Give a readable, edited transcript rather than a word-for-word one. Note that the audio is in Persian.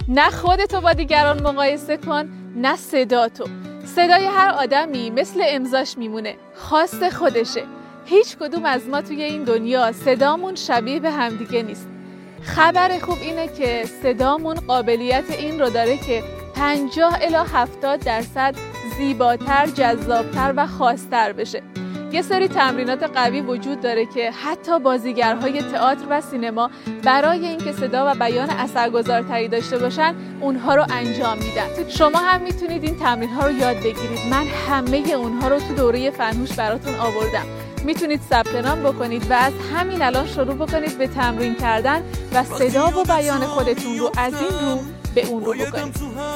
نه خودتو با دیگران مقایسه کن، نه صداتو. صدای هر آدمی مثل امضاش میمونه، خاص خودشه. هیچ کدوم از ما توی این دنیا صدامون شبیه به همدیگه نیست. خبر خوب اینه که صدامون قابلیت این رو داره که 50 الی 70% زیباتر، جذابتر و خاصتر بشه. یه سری تمرینات قوی وجود داره که حتی بازیگرهای تئاتر و سینما برای اینکه صدا و بیان اثرگذارتری داشته باشن اونها رو انجام میدن. شما هم میتونید این تمرین‌ها رو یاد بگیرید. من همه اونها رو تو دوره فنهوش براتون آوردم. میتونید ثبت نام بکنید و از همین الان شروع بکنید به تمرین کردن و صدا و بیان خودتون رو از این رو به اون رو بکنید.